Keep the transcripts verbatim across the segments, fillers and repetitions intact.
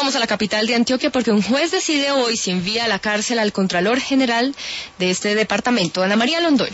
vamos a la capital de Antioquia porque un juez decide hoy si envía a la cárcel al Contralor General de este departamento, Ana María Londoño.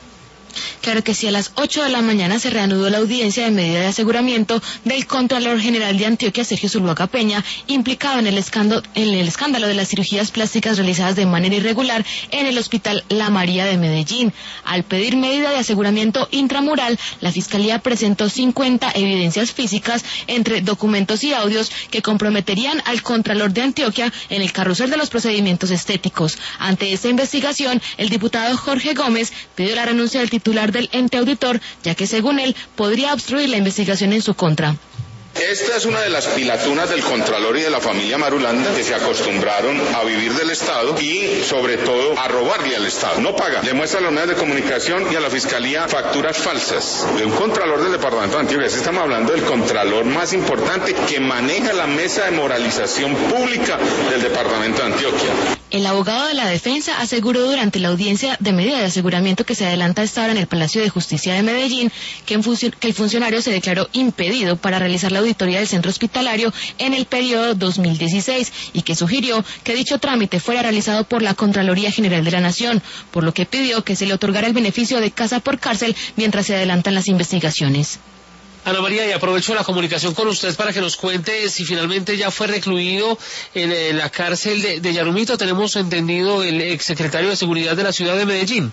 Claro que sí, a las ocho de la mañana se reanudó la audiencia de medida de aseguramiento del Contralor General de Antioquia, Sergio Zuluaga Peña, implicado en el, escándalo, en el escándalo de las cirugías plásticas realizadas de manera irregular en el Hospital La María de Medellín. Al pedir medida de aseguramiento intramural, la Fiscalía presentó cincuenta evidencias físicas entre documentos y audios que comprometerían al Contralor de Antioquia en el carrusel de los procedimientos estéticos. Ante esta investigación, el diputado Jorge Gómez pidió la renuncia del titular del ente auditor, ya que según él podría obstruir la investigación en su contra. Esta es una de las pilatunas del Contralor y de la familia Marulanda que se acostumbraron a vivir del Estado y sobre todo a robarle al Estado. No paga, le muestra a los medios de comunicación y a la Fiscalía facturas falsas de un Contralor del Departamento de Antioquia. Estamos hablando del Contralor más importante que maneja la mesa de moralización pública del Departamento de Antioquia. El abogado de la defensa aseguró durante la audiencia de medida de aseguramiento que se adelanta a esta hora en el Palacio de Justicia de Medellín que, en que el funcionario se declaró impedido para realizar la auditoría del centro hospitalario en el periodo dos mil dieciséis y que sugirió que dicho trámite fuera realizado por la Contraloría General de la Nación, por lo que pidió que se le otorgara el beneficio de casa por cárcel mientras se adelantan las investigaciones. Ana María, y aprovecho la comunicación con usted para que nos cuente si finalmente ya fue recluido en, en la cárcel de, de Yarumito. Tenemos entendido el exsecretario de Seguridad de la ciudad de Medellín.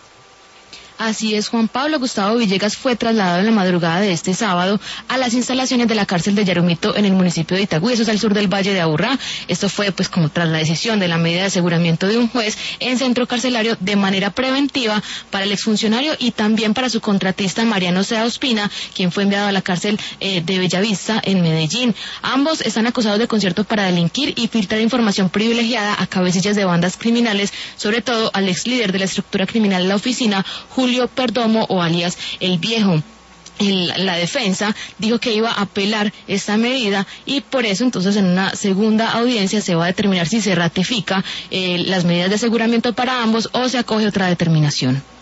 Así es, Juan Pablo Gustavo Villegas fue trasladado en la madrugada de este sábado a las instalaciones de la cárcel de Yarumito en el municipio de Itagüí, eso es al sur del Valle de Aburrá. Esto fue pues como tras la decisión de la medida de aseguramiento de un juez en centro carcelario de manera preventiva para el exfuncionario y también para su contratista Mariano Sea Ospina, quien fue enviado a la cárcel eh, de Bellavista en Medellín. Ambos están acusados de concierto para delinquir y filtrar información privilegiada a cabecillas de bandas criminales, sobre todo al ex líder de la estructura criminal de la oficina, Julio Perdomo o alias El Viejo. El, la defensa dijo que iba a apelar esta medida y por eso entonces en una segunda audiencia se va a determinar si se ratifica eh, las medidas de aseguramiento para ambos o se acoge otra determinación.